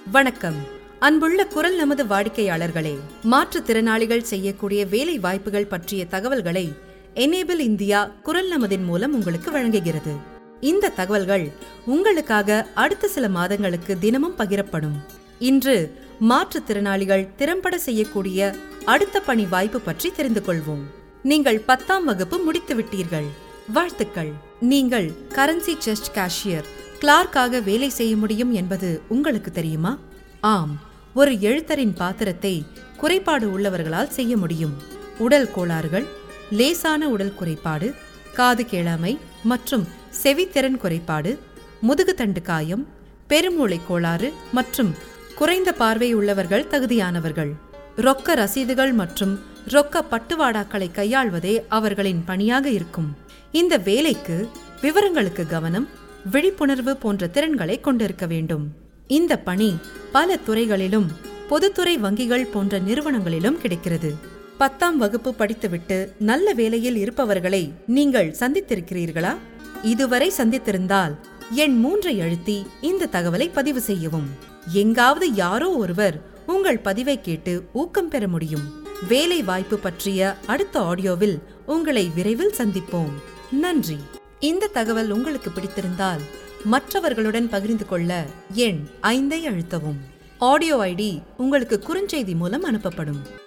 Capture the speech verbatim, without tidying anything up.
வணக்கம். அன்புள்ள குரல் நமது வாடிக்கையாளர்களே, மாற்றுத்திறனாளிகள் செய்யக்கூடிய வேலை வாய்ப்புகள் பற்றிய தகவல்களை எனேபிள் இந்தியா குரல் நமதின் மூலம் உங்களுக்கு வழங்குகிறது. இந்த தகவல்கள் உங்களுக்காக அடுத்த சில மாதங்களுக்கு தினமும் பகிரப்படும். இன்று மாற்றுத்திறனாளிகள் திறம்பட செய்யக்கூடிய அடுத்த பணி வாய்ப்பு பற்றி தெரிந்து கொள்வோம். நீங்கள் பத்தாம் வகுப்பு முடித்து விட்டீர்கள். வாழ்த்துக்கள். நீங்கள் கரன்சி செஸ்ட் கேஷியர், கிளார்க்காக வேலை செய்ய முடியும் என்பது உங்களுக்கு தெரியுமா? ஆம், ஒரு எழுத்தரின் பாத்திரத்தை குறைபாடு உள்ளவர்களால் செய்ய முடியும். உடல் கோளாறுகள், லேசான உடல் குறைபாடு, காது கேளாமை மற்றும் செவித்திறன் குறைபாடு, முதுகுத்தண்டு காயம், பெருமூளை கோளாறு மற்றும் குறைந்த பார்வை உள்ளவர்கள் தகுதியானவர்கள். ரொக்க ரசீதுகள் மற்றும் ரொக்க பட்டுவாடாக்களை கையாள்வதே அவர்களின் பணியாக இருக்கும். இந்த வேலைக்கு விவரங்களுக்கு கவனம், விழிப்புணர்வு போன்ற திறன்களை கொண்டிருக்க வேண்டும். இந்த பணி பல துறைகளிலும் பொதுத்துறை வங்கிகள் போன்ற நிறுவனங்களிலும் கிடைக்கிறது. பத்தாம் வகுப்பு படித்துவிட்டு நல்ல வேலையில் இருப்பவர்களை நீங்கள் சந்தித்திருக்கிறீர்களா? இதுவரை சந்தித்திருந்தால் எண் மூன்றை அழுத்தி இந்த தகவலை பதிவு செய்யவும். எங்காவது யாரோ ஒருவர் உங்கள் பதிவை கேட்டு ஊக்கம் பெற முடியும். வேலை வாய்ப்பு பற்றிய அடுத்த ஆடியோவில் உங்களை விரைவில் சந்திப்போம். நன்றி. இந்த தகவல் உங்களுக்கு பிடித்திருந்தால் மற்றவர்களுடன் பகிர்ந்து கொள்ள எண் ஐந்தை அழுத்தவும். ஆடியோ ஐடி உங்களுக்கு குறுஞ்செய்தி மூலம் அனுப்பப்படும்.